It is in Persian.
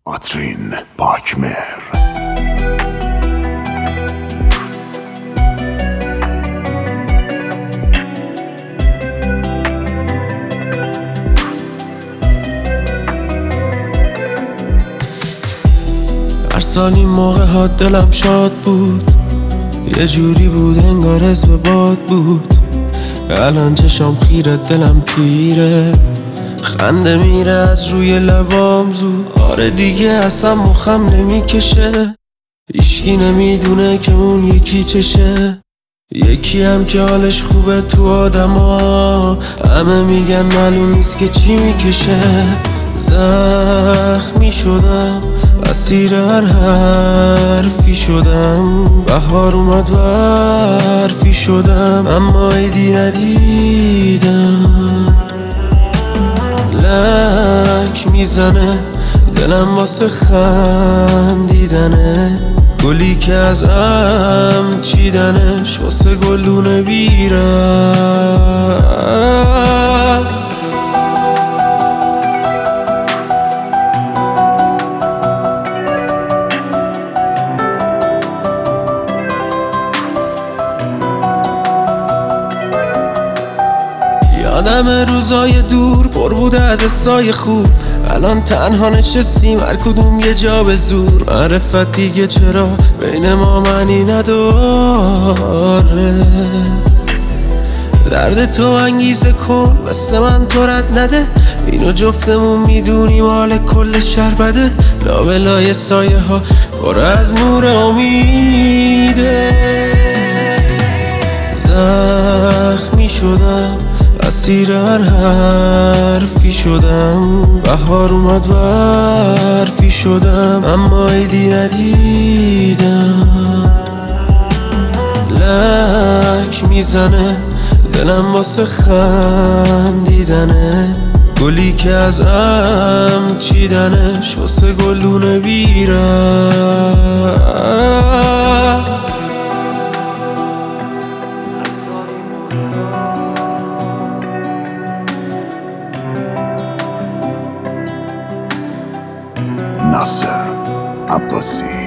آترین پاکمهر. هر سال این موقع ها دلم شاد بود، یه جوری بود انگار حزب باد بود. الان چشام خیره دلم پیره، خنده میره از روی لبام زود. آره دیگه اصلا مخم نمیکشه، هیچکی نمیدونه که اون یکی چشه. یکی هم که حالش خوبه تو آدما، همه میگن معلوم نیست که چی میکشه. زخمی شدم، اسیر هر حرفی شدم. بهار اومد و حرفی شدم، اما عیدی ندیدم. لک میزنه دلم واسه خندیدنه، گلی که از ام چیدنش واسه گلدون بیرم. یادم روزای دور پر بوده از حسای خوب، الان تنها نشستیم هر کدوم یه جا به زور. معرفت دیگه چرا بین ما معنی نداره؟ درد تو انگیزه کن مثل من تو رد نده، اینو جفتمون میدونیم حال کل شهر بده. لابلای سایه ها پر از نور امیده. زخمی شدم، اسیر هر حرفی شدم. بهار اومد و حرفی شدم، اما عیدی ندیدم. لک میزنه دلم واسه خندیدنه، گلی که از ام چیدنش واسه گلدون بیرم. ناصر عباسی.